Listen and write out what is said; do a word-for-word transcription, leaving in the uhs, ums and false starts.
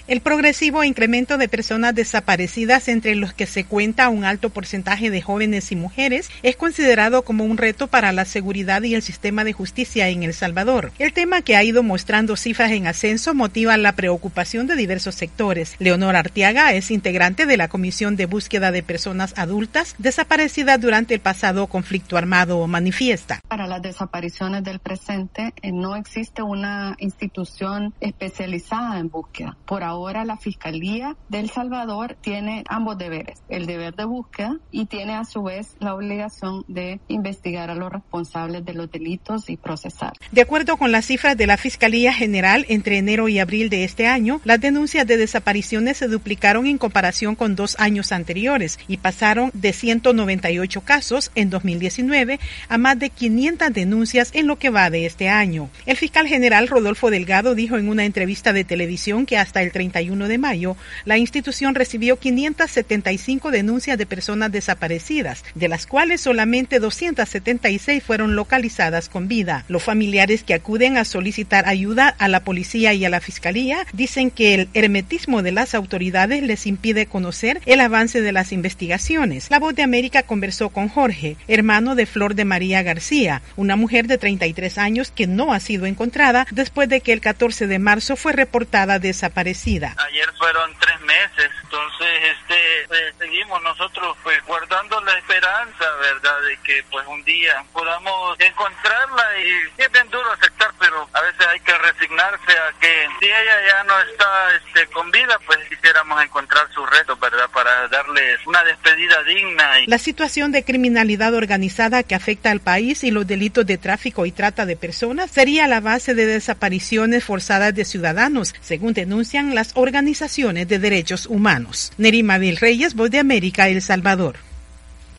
El progresivo incremento de personas desaparecidas, entre los que se cuenta un alto porcentaje de jóvenes y mujeres, es considerado como un reto para la seguridad y el sistema de justicia en El Salvador. El tema, que ha ido mostrando cifras en ascenso, motiva la preocupación de diversos sectores. Leonor Arteaga es integrante de la Comisión de Búsqueda de Personas Adultas desaparecidas durante el pasado conflicto armado. Manifiesta: Para las desapariciones del presente eh, no existe una institución especializada en búsqueda. Por ahora la Fiscalía de El Salvador tiene ambos deberes, el deber de búsqueda y tiene a su vez la obligación de investigar a los responsables de los delitos y procesar. De acuerdo con las cifras de la Fiscalía General, entre enero y abril de este año, las denuncias de desapariciones se duplicaron en comparación con dos años anteriores y pasaron de ciento noventa y ocho casos en dos mil diecinueve a más de quinientas denuncias en lo que va de este año. El fiscal general Rodolfo Delgado dijo en una entrevista de televisión que hasta el treinta y uno de mayo la institución recibió quinientas setenta y cinco denuncias de personas desaparecidas, de las cuales solamente doscientas setenta y seis fueron localizadas con vida. Los familiares que acuden a solicitar ayuda a la policía y a la fiscalía dicen que el hermetismo de las autoridades les impide conocer el avance de las investigaciones. La Voz de América conversó con Jorge, hermano de Flor de María García, una mujer de treinta y tres años que no ha sido encontrada después de que el catorce de marzo fue reportada desaparecida. Ayer fueron tres meses, entonces este pues, seguimos nosotros pues guardando la esperanza, ¿verdad?, de que pues un día podamos encontrarla, y es bien duro aceptar, pero a veces hay que resignarse a que si ella ya no está este, con vida, pues quisiéramos encontrar su resto, ¿verdad?, para darles una despedida digna. La situación de criminalidad organizada que afecta al país y los delitos de tráfico y trata de personas sería la base de desapariciones forzadas de ciudadanos, según denuncian las organizaciones de derechos humanos. Nerima Vilreyes, Voz de América, El Salvador.